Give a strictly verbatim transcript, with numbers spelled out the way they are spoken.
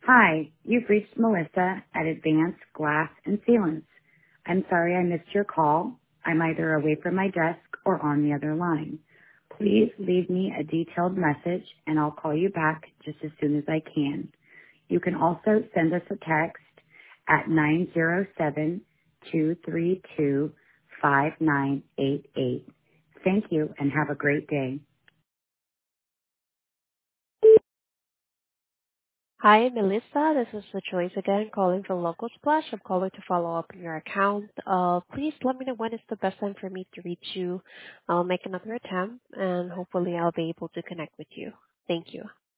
Hi, you've reached Melissa at Advanced Glass and Sealants. I'm sorry I missed your call. I'm either away from my desk or on the other line. Please leave me a detailed message and I'll call you back just as soon as I can. You can also send us a text at nine zero seven, two three two, five nine eight eight. Thank you and have a great day. Hi, Melissa. This is the Choice again, calling from Local Splash. I'm calling to follow up on your account. Uh, please let me know when is the best time for me to reach you. I'll make another attempt, and hopefully I'll be able to connect with you. Thank you.